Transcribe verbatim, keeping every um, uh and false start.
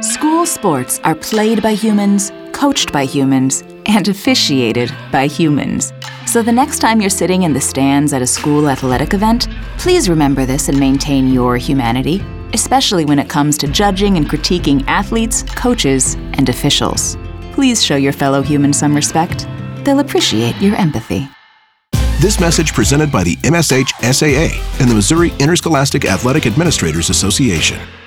School sports are played by humans, coached by humans, and officiated by humans. So the next time you're sitting in the stands at a school athletic event, please remember this and maintain your humanity, especially when it comes to judging and critiquing athletes, coaches, and officials. Please show your fellow humans some respect. They'll appreciate your empathy. This message presented by the M S H S A A and the Missouri Interscholastic Athletic Administrators Association.